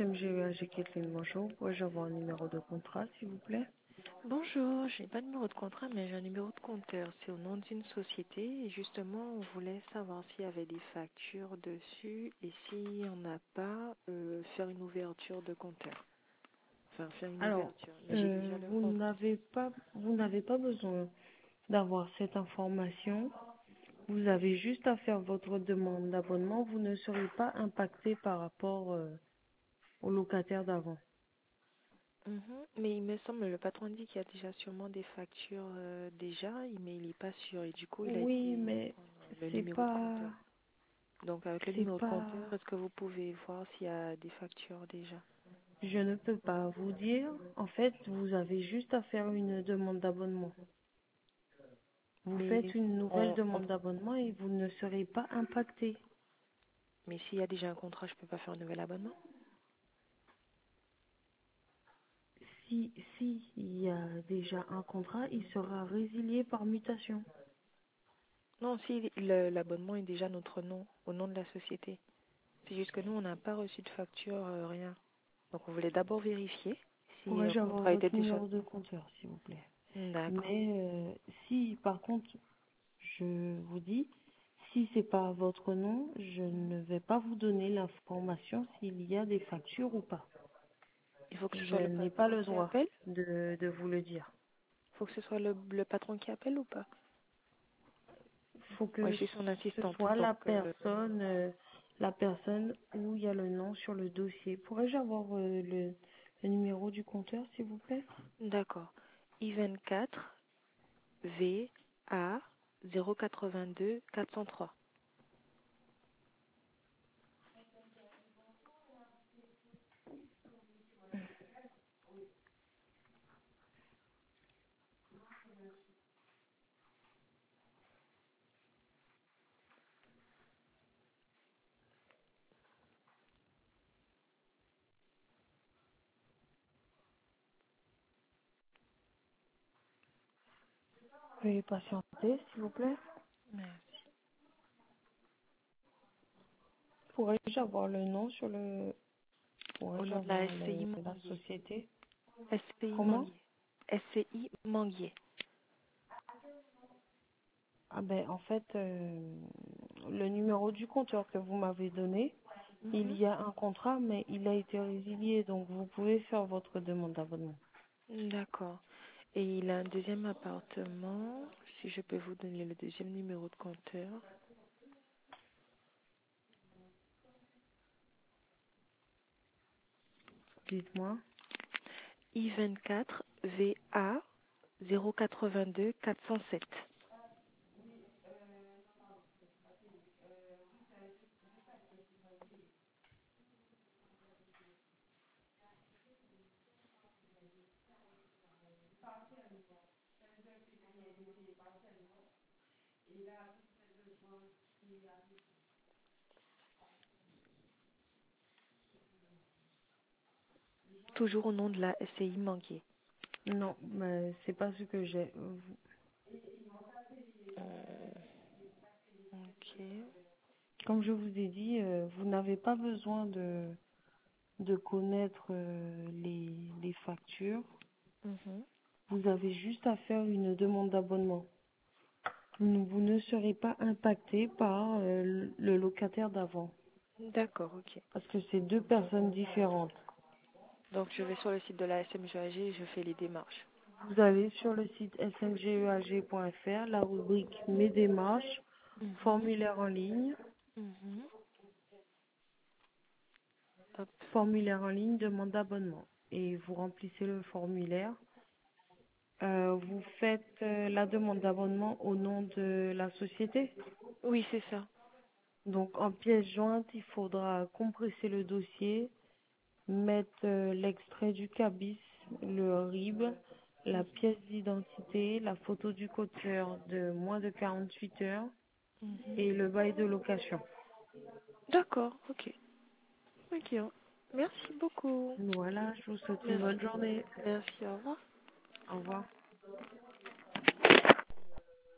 SMGEAG Kathleen, bonjour. Pourrais-je avoir un numéro de contrat, s'il vous plaît? Bonjour, je n'ai pas de numéro de contrat, mais j'ai un numéro de compteur. C'est au nom d'une société et justement, on voulait savoir s'il y avait des factures dessus et s'il n'y en a pas, faire une ouverture de compteur. Enfin, faire une Alors, ouverture. Mais j'ai déjà le compte. vous n'avez pas besoin d'avoir cette information. Vous avez juste à faire votre demande d'abonnement. Vous ne serez pas impacté par rapport au locataire d'avant. Mais il me semble, le patron dit qu'il y a déjà sûrement des factures déjà, mais il n'est pas sûr. Et du coup, il a Oui, été mais prendre le c'est numéro de pas, compteur. Donc, avec le c'est numéro de pas, compteur, est-ce que vous pouvez voir s'il y a des factures déjà? je ne peux pas vous dire. En fait, vous avez juste à faire une demande d'abonnement. Vous faites Mais une nouvelle on, demande d'abonnement et vous ne serez pas impacté. Mais s'il y a déjà un contrat, je peux pas faire un nouvel abonnement? Si il y a déjà un contrat, il sera résilié par mutation. Non, si l'abonnement est déjà notre nom, au nom de la société. C'est juste que nous, on n'a pas reçu de facture, rien. Donc on voulait d'abord vérifier si un Pourrais-je avoir contrat était votre déjà... numéro de compteur, s'il vous plaît? D'accord. Mais si, par contre, je vous dis, si c'est pas votre nom, je ne vais pas vous donner l'information s'il y a des factures ou pas. Il faut que ce Je soit le n'ai pas patron le qui droit appelle? de vous le dire. Il faut que ce soit le patron qui appelle ou pas? Il faut Moi, que je suis son ce assistante, soit donc... la personne où il y a le nom sur le dossier. Pourrais-je avoir le numéro du compteur, s'il vous plaît? D'accord. I24 VA 082 403. Veuillez patienter, s'il vous plaît. Merci. Pourrais-je avoir le nom sur le... Au Pourrais-je nom de la avoir SCI la Manguier. société? SCI Comment? Manguier. SCI Manguier. Ah ben, en fait, le numéro du compteur que vous m'avez donné, il Mhm. y a un contrat, mais il a été résilié, donc vous pouvez faire votre demande d'abonnement. D'accord. Et il a un deuxième appartement. Si je peux vous donner le deuxième numéro de compteur. Dites-moi. I24 VA 082 407. Toujours au nom de la SCI Manguier. Non, mais c'est pas ce que j'ai. Ok. Comme je vous ai dit, vous n'avez pas besoin de connaître les factures. Mhm. Vous avez juste à faire une demande d'abonnement. Vous ne serez pas impacté par le locataire d'avant, D'accord, ok. parce que c'est deux personnes différentes. Donc je vais sur le site de la SMGAG et je fais les démarches. Vous allez sur le site smgeag.fr, la rubrique Mes démarches, Mhm. formulaire en ligne, Mhm. Hop. demande d'abonnement. Et vous remplissez le formulaire. Vous faites la demande d'abonnement au nom de la société. Oui, c'est ça. Donc en pièce jointe, il faudra compresser le dossier, mettre l'extrait du cabis, le RIB, la pièce d'identité, la photo du cauteur de moins de 48 heures Mhm. et le bail de location. D'accord, ok. Ok. Merci beaucoup. Voilà, je vous souhaite une bonne Merci. journée. Merci, au revoir. Au revoir.